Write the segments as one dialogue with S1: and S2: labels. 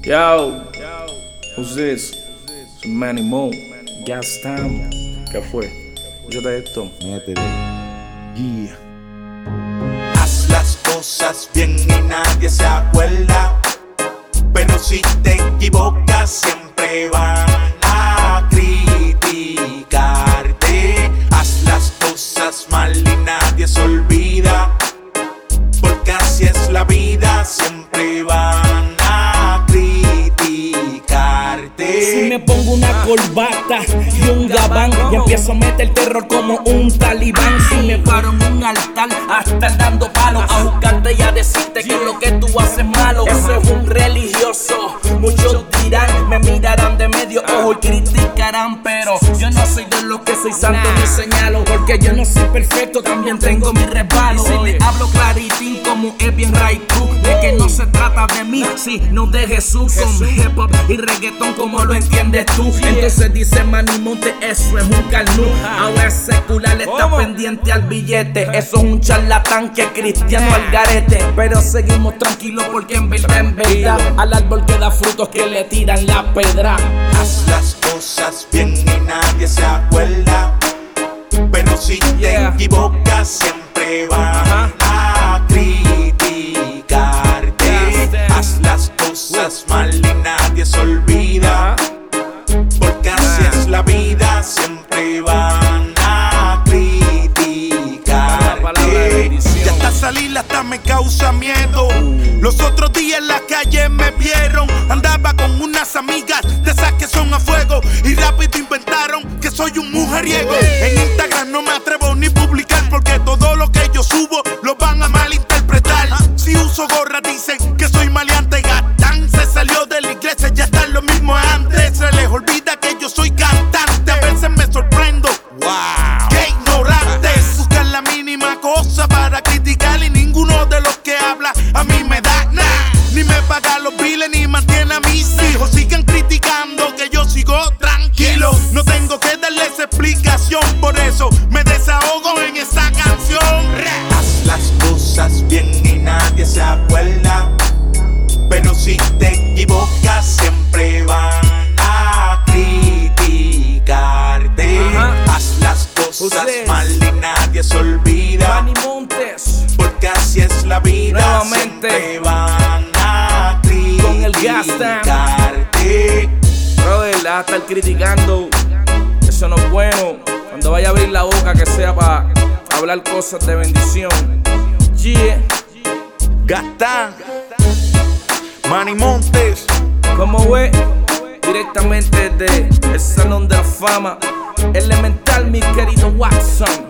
S1: Yo, who's this? It's Manny Mo. Gas Time. ¿Qué fue? Escúchate esto.
S2: Métele.
S1: Yeah.
S3: Haz las cosas bien y nadie se acuerda. Pero si te equivocas siempre van a criticarte. Haz las cosas mal y nadie se olvida. Porque así es la vida, siempre van a criticarte.
S4: Si me pongo una corbata y un gabán y empiezo a meter terror como un talibán. Si me paro en un altar a estar dando palos, a buscarte y a decirte que lo que tú haces es malo. Ese es un religioso, muchos dirán, me mirarán de medio ojo y criticarán, pero yo no soy de los que soy santo ni señalo, porque yo no soy perfecto, también tengo mi resbalo. Si le hablo claritín como es bien Raikou, de que no se trata de mí, sino de Jesús. Con hip hop y reggaetón como lo entiendes tú. Entonces dice Manny Monte, eso es un carnú. Ahora es secular, está pendiente al billete. Eso es un charlatán que es cristiano al garete. Pero seguimos tranquilos porque en verdad al árbol que da frutos que le tiran la pedra.
S3: Haz las cosas bien y nadie se acuerda. Pero si te equivocas siempre van a criticarte. Haz las cosas mal y nadie se olvida. Porque así es la vida, siempre van a criticarte. Ya hasta salir hasta me causa miedo. Los otros días en la calle me vieron. Andaba con unas amigas de esas que son a fuego. Y rápido inventaron que soy un mujeriego. En Instagram no me atrevo ni publicar, porque todo lo que yo subo lo van a malinterpretar. Si uso gorra dicen que soy maleante. Gatán se salió de la iglesia, ya está lo mismo antes. Se les olvida que yo soy cantante. A veces me sorprendo. Wow. Qué ignorantes. Buscan la mínima cosa para criticar y ninguno de los que habla a mí me da nada. Ni me paga los biles ni mantiene a mis hijos. Sigan criticando que yo sigo tranquilo. No tengo que darles explicación, por eso me desahogo en esta canción. Haz las cosas bien y nadie se acuerda. Pero si te equivocas siempre van a criticarte. Haz las cosas mal y nadie se olvida.
S4: Manny Montes,
S3: porque así es la vida,
S4: nuevamente
S3: siempre van a
S4: con el Gas Time.
S3: criticarte.
S1: Brother, la vas a estar criticando. Eso no es bueno. Cuando vaya a abrir la boca, que sea para hablar cosas de bendición. Yeah.
S3: Gas Time, Manny Montes.
S1: Como ve, directamente desde el Salón de la Fama. Elemental, mi querido Watson.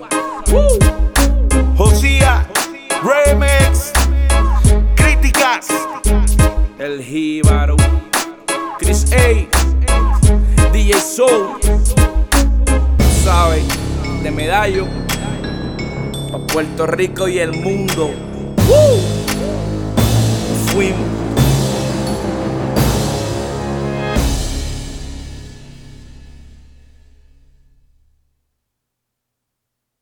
S3: Josía, Remix, Críticas.
S1: El Jíbaro, Chris A, DJ Soul, sabe, de Medallo, pa' Puerto Rico y el mundo. Fuimos.